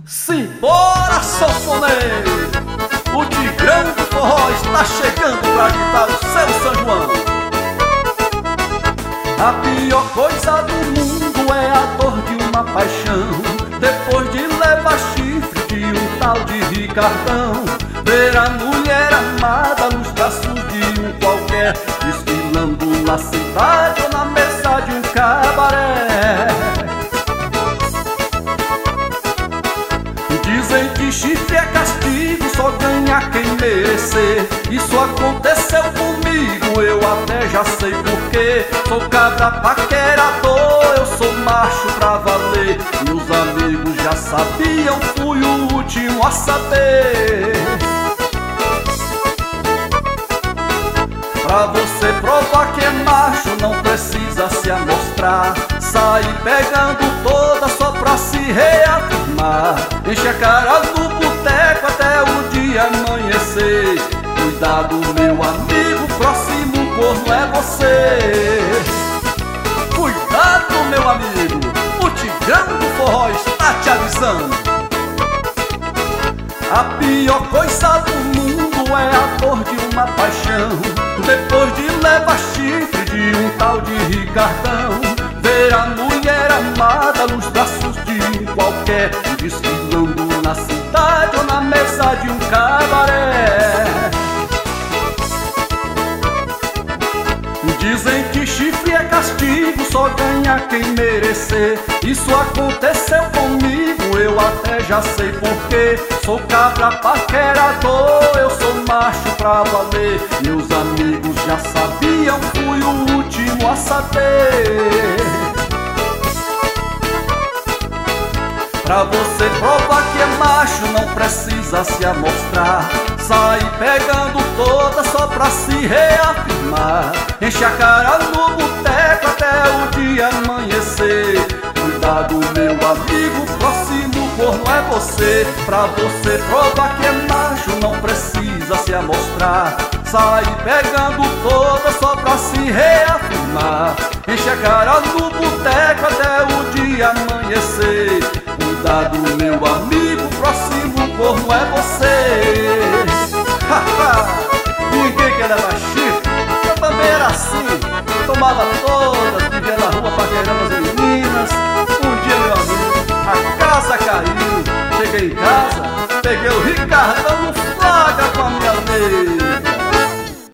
Simbora, sanfoneiro! O Tigrão do Forró está chegando pra gritar o seu São João. A pior coisa do mundo é a dor de uma paixão, depois de levar chifre de um tal de Ricardão. Ver a mulher amada nos braços de um qualquer, desfilando na cidade ou na mesa de um cabaré. Dizem que chifre é castigo, só ganha quem merecer. Isso aconteceu comigo, eu até já sei porquê. Sou cabra paquerador, eu sou macho pra valer. Meus amigos já sabiam, fui o último a saber. Pra você provar que é macho, não precisa se amostrar. Sair pegando toda só pra se reafirmar. Enche a cara no boteco até o dia amanhecer. Cuidado, meu amigo, próximo corno é você. Cuidado, meu amigo, o Tigrão do Forró está te avisando. A pior coisa do mundo é a dor de uma paixão, depois de levar chifre de um tal de Ricardão. Ver a mulher amada nos braços de um qualquer, desfilando na cidade ou na mesa de um cabaré. Dizem que chifre é castigo, só ganha quem merecer. Isso aconteceu comigo, eu até já sei porquê. Sou cabra paquerador, eu sou macho pra valer. Meus amigos já sabiam, fui o último a saber. Pra você provar que é macho, não precisa se amostrar. Sair pegando toda só pra se reafirmar. Enche a cara no boteco até o dia amanhecer. Cuidado, meu amigo, próximo corno é você. Pra você provar que é macho, não precisa se amostrar. Sair pegando toda só pra se reafirmar. Enche a cara no boteco até o dia amanhecer. Cuidado, meu amigo, próximo corno é você. Ninguém quer levar chifre, eu também era assim. Tomava todas, vivia na rua paquerando as meninas. Um dia, meu amigo, a casa caiu. Cheguei em casa, peguei o Ricardão no flagra com a minha lei.